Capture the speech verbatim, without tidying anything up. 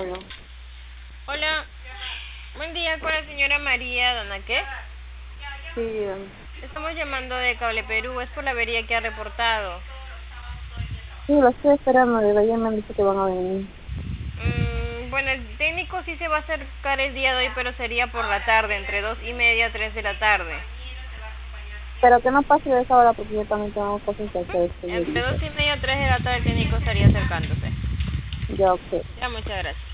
Aló. Hola, buen día con la señora María Donaque. Sí, dígame. Estamos llamando de Cable Perú, es por la avería que ha reportado. Sí, lo estoy esperando, de ya me han dicho que van a venir. Mm, bueno, el técnico sí se va a acercar el día de hoy, pero sería por la tarde, entre dos y media a tres de la tarde. Pero que no pase de esa hora porque yo también tengo cosas que hacer este Entre día. dos y media a tres de la tarde el técnico estaría acercándose. Ya, ok. Ya, muchas gracias.